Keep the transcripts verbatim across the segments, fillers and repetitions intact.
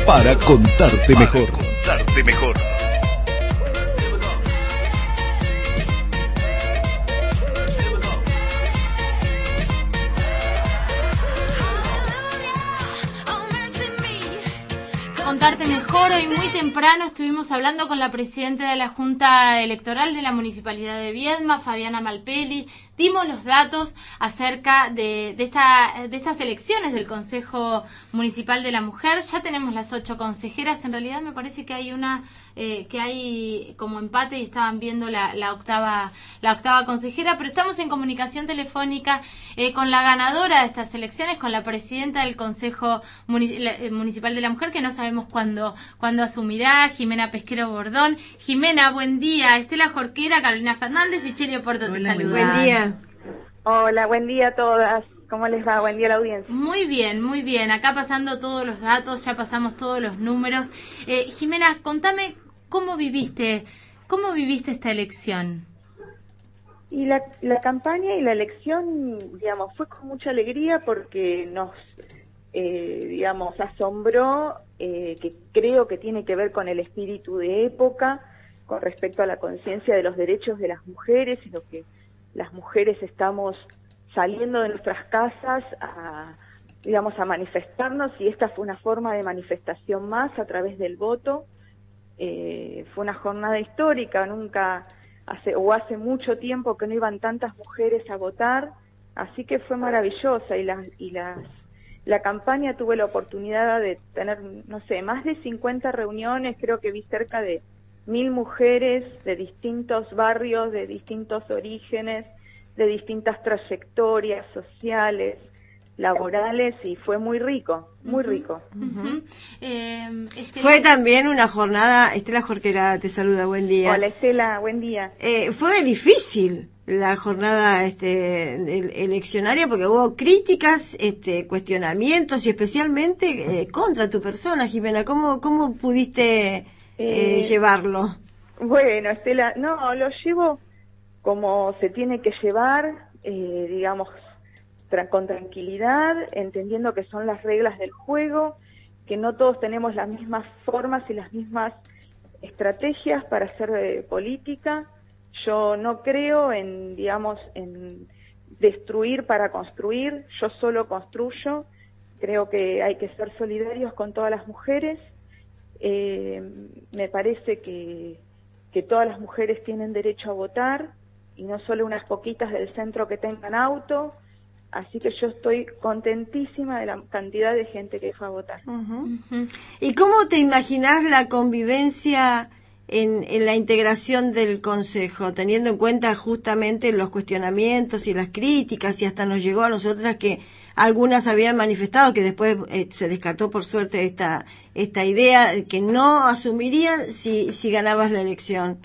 para contarte mejor. Para contarte mejor. Contarte mejor, hoy muy temprano estuvimos hablando con la presidenta de la Junta Electoral de la Municipalidad de Viedma, Fabiana Malpeli. Dimos los datos acerca de, de, esta, de estas elecciones del Consejo Municipal de la Mujer. Ya tenemos las ocho consejeras. En realidad me parece que hay una eh, que hay como empate y estaban viendo la, la octava la octava consejera, pero estamos en comunicación telefónica eh, con la ganadora de estas elecciones, con la presidenta del Consejo Municipal de la Mujer, que no sabemos cuándo cuándo asumirá, Jimena Pesquero Bordón. Jimena, buen día. Estela Jorquera, Carolina Fernández y Chelio Porto te saludan. Buen día. Hola, buen día a todas. ¿Cómo les va? Buen día a la audiencia. Muy bien, muy bien. Acá pasando todos los datos, ya pasamos todos los números. Eh, Jimena, contame cómo viviste, cómo viviste esta elección. Y la, la campaña y la elección, digamos, fue con mucha alegría porque nos, eh, digamos, asombró, eh, que creo que tiene que ver con el espíritu de época, con respecto a la conciencia de los derechos de las mujeres y lo que las mujeres estamos saliendo de nuestras casas a, digamos, a manifestarnos, y esta fue una forma de manifestación más a través del voto. Eh, fue una jornada histórica, nunca hace o hace mucho tiempo que no iban tantas mujeres a votar, así que fue maravillosa, y las y las la campaña tuve la oportunidad de tener, no sé, más de cincuenta reuniones, creo que vi cerca de mil mujeres de distintos barrios, de distintos orígenes, de distintas trayectorias sociales, laborales, y fue muy rico, muy uh-huh. rico. Uh-huh. Eh, Estela... Fue también una jornada, Estela Jorquera te saluda, buen día. Hola Estela, buen día. Eh, fue difícil la jornada este eleccionaria porque hubo críticas, este cuestionamientos y especialmente eh, contra tu persona, Jimena. ¿Cómo, cómo pudiste Eh, eh, llevarlo? Bueno, Estela, no, lo llevo como se tiene que llevar, eh, digamos, tra- con tranquilidad, entendiendo que son las reglas del juego, que no todos tenemos las mismas formas y las mismas estrategias para hacer eh, política. Yo no creo en, digamos, en destruir para construir, yo solo construyo. Creo que hay que ser solidarios con todas las mujeres. Eh, me parece que, que todas las mujeres tienen derecho a votar y no solo unas poquitas del centro que tengan auto, así que yo estoy contentísima de la cantidad de gente que fue a votar. Uh-huh. Uh-huh. ¿Y cómo te imaginás la convivencia en, en la integración del Consejo, teniendo en cuenta justamente los cuestionamientos y las críticas, y hasta nos llegó a nosotras que algunas habían manifestado que después eh, se descartó por suerte esta esta idea que no asumirían si si ganabas la elección?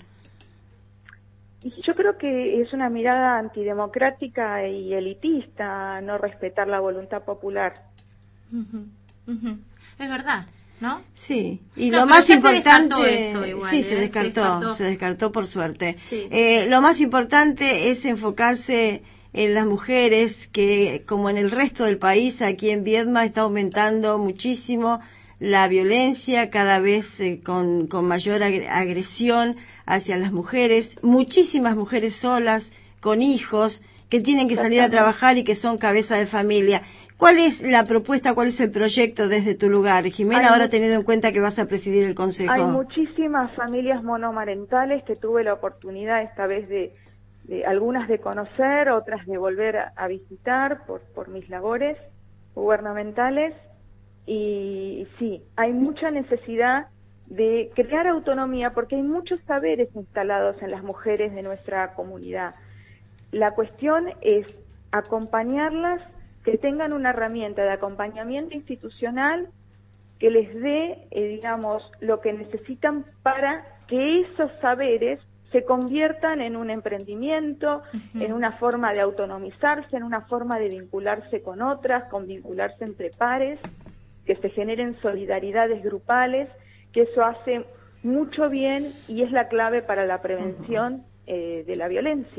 Yo creo que es una mirada antidemocrática y elitista no respetar la voluntad popular. Uh-huh. Uh-huh. Es verdad, ¿no? Sí, y no, lo más importante, se eso igual, sí, ¿eh? se, descartó, se descartó, se descartó por suerte. Sí. Eh, lo más importante es enfocarse en las mujeres, que como en el resto del país, aquí en Viedma está aumentando muchísimo la violencia, cada vez eh, con, con mayor ag- agresión hacia las mujeres, muchísimas mujeres solas, con hijos, que tienen que salir a trabajar y que son cabeza de familia. ¿Cuál es la propuesta, cuál es el proyecto desde tu lugar, Jimena, hay ahora teniendo en cuenta que vas a presidir el Consejo? Hay muchísimas familias monomarentales que tuve la oportunidad esta vez de, de algunas de conocer, otras de volver a, a visitar por, por mis labores gubernamentales, y sí, hay mucha necesidad de crear autonomía porque hay muchos saberes instalados en las mujeres de nuestra comunidad. La cuestión es acompañarlas, que tengan una herramienta de acompañamiento institucional que les dé, eh, digamos, lo que necesitan para que esos saberes se conviertan en un emprendimiento, uh-huh. en una forma de autonomizarse, en una forma de vincularse con otras, con vincularse entre pares, que se generen solidaridades grupales, que eso hace mucho bien y es la clave para la prevención uh-huh. eh, de la violencia.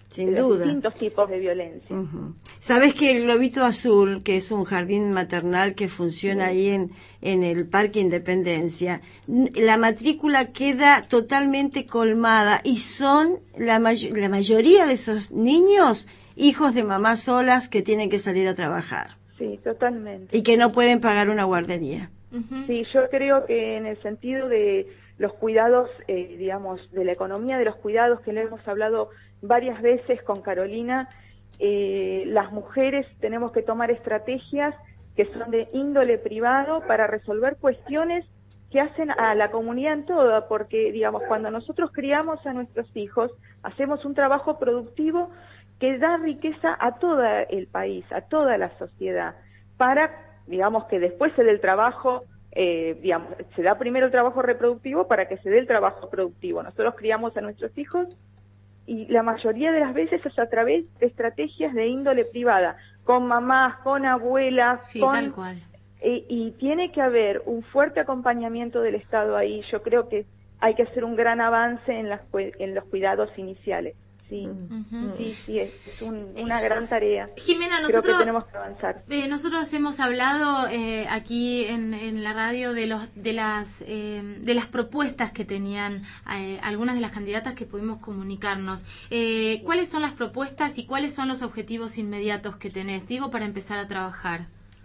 Sin de los duda. distintos tipos de violencia. Uh-huh. Sabes que el Globito Azul, que es un jardín maternal que funciona sí. ahí en, en el Parque Independencia, la matrícula queda totalmente colmada y son la, may- la mayoría de esos niños hijos de mamás solas que tienen que salir a trabajar. Sí, totalmente. Y que no pueden pagar una guardería. Uh-huh. Sí, yo creo que en el sentido de los cuidados, eh, digamos, de la economía de los cuidados, que le hemos hablado varias veces con Carolina, eh, las mujeres tenemos que tomar estrategias que son de índole privado para resolver cuestiones que hacen a la comunidad en toda, porque, digamos, cuando nosotros criamos a nuestros hijos, hacemos un trabajo productivo que da riqueza a todo el país, a toda la sociedad, para, digamos, que después se dé el trabajo, eh, digamos, se da primero el trabajo reproductivo para que se dé el trabajo productivo. Nosotros criamos a nuestros hijos y la mayoría de las veces es a través de estrategias de índole privada, con mamás, con abuelas, sí, con... tal cual. Eh, y tiene que haber un fuerte acompañamiento del Estado ahí. Yo creo que hay que hacer un gran avance en, las, en los cuidados iniciales. Sí, uh-huh. sí, sí, es, es un, una gran tarea. Jimena, nosotros creo que tenemos que avanzar. Eh, nosotros hemos hablado eh, aquí en, en la radio de los de las eh, de las propuestas que tenían eh, algunas de las candidatas que pudimos comunicarnos. Eh, ¿Cuáles son las propuestas y cuáles son los objetivos inmediatos que tenés, digo, para empezar a trabajar?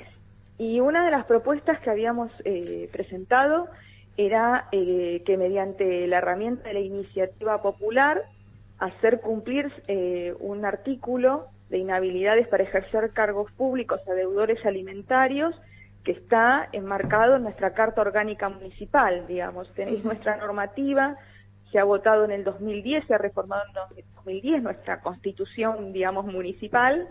Y una de las propuestas que habíamos eh, presentado era eh, que mediante la herramienta de la iniciativa popular hacer cumplir eh, un artículo de inhabilidades para ejercer cargos públicos a deudores alimentarios que está enmarcado en nuestra Carta Orgánica Municipal, digamos. Es nuestra normativa, se ha votado en el dos mil diez, se ha reformado en el dos mil diez nuestra Constitución, digamos, municipal,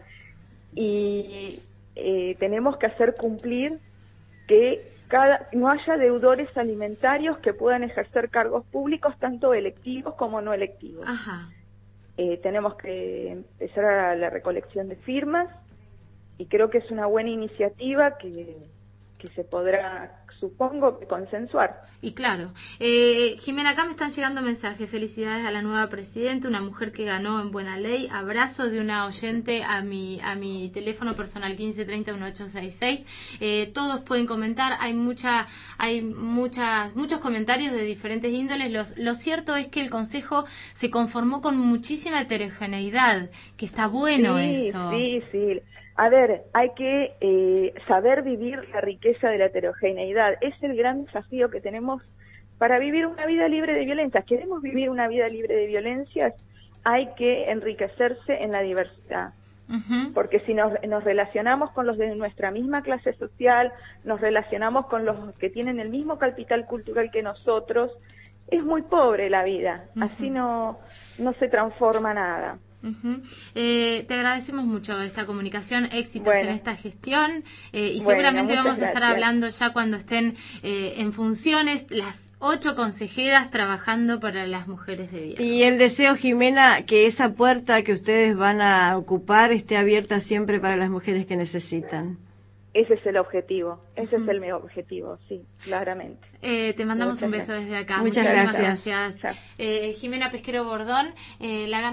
y eh, tenemos que hacer cumplir que cada, no haya deudores alimentarios que puedan ejercer cargos públicos, tanto electivos como no electivos. Ajá. Eh, tenemos que empezar a la recolección de firmas y creo que es una buena iniciativa que, que se podrá, supongo, consensuar. Y claro, eh, Jimena, acá me están llegando mensajes. Felicidades a la nueva presidenta, una mujer que ganó en buena ley. Abrazo de una oyente a mi a mi teléfono personal quince treinta dieciocho sesenta y seis. Eh, todos pueden comentar. Hay mucha hay muchas muchos comentarios de diferentes índoles. Los, lo cierto es que el Consejo se conformó con muchísima heterogeneidad, que está bueno sí, eso. Sí, sí. A ver, hay que eh, saber vivir la riqueza de la heterogeneidad. Es el gran desafío que tenemos para vivir una vida libre de violencias. ¿Queremos vivir una vida libre de violencias? Hay que enriquecerse en la diversidad. Uh-huh. Porque si nos, nos relacionamos con los de nuestra misma clase social, nos relacionamos con los que tienen el mismo capital cultural que nosotros, es muy pobre la vida. Uh-huh. Así no, no se transforma nada. Uh-huh. Eh, te agradecemos mucho esta comunicación, éxitos bueno. en esta gestión eh, y bueno, seguramente vamos a estar gracias. hablando ya cuando estén eh, en funciones las ocho consejeras trabajando para las mujeres de Viedma. Y el deseo, Jimena, que esa puerta que ustedes van a ocupar esté abierta siempre para las mujeres que necesitan. Ese es el objetivo, ese uh-huh. es el mi objetivo, sí, claramente. Eh, te mandamos Muchas un beso gracias. desde acá. Muchas, Muchas gracias. gracias. Eh, Jimena Pesquero Bordón, eh, la